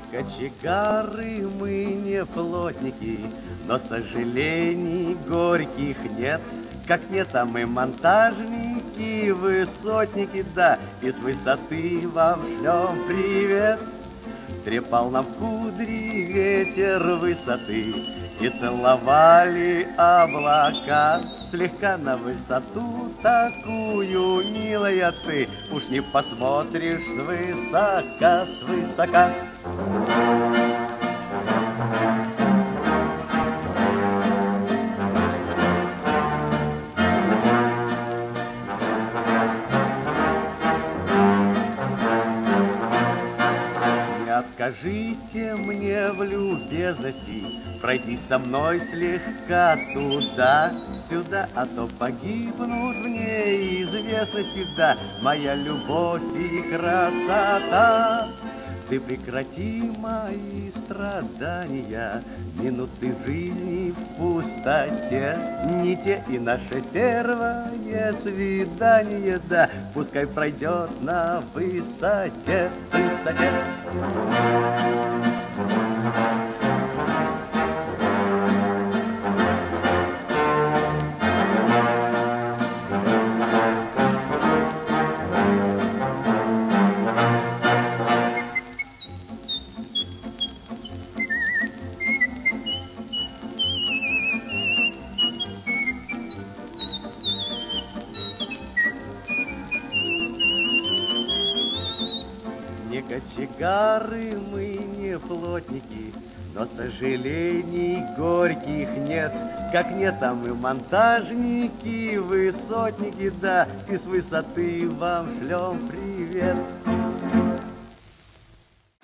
кочегары, мы не плотники, но сожалений горьких нет. Как нет, а мы монтажники, высотники, да, и с высоты вам шлем привет. Трепал нам в кудри ветер высоты, и целовали облака. Слегка на высоту такую, милая ты, уж не посмотришь свысока, свысока. Откажите мне в любезности пройти со мной слегка туда-сюда, а то погибнут в неизвестности, да, моя любовь и красота. Ты прекрати мои страдания, минуты жизни в пустоте, не те и наше первое свидание, да, пускай пройдет на высоте, высоте. Не кочегары, мы не плотники, но сожалений горьких нет. Как нет, а мы монтажники, высотники, да, и с высоты вам шлем привет.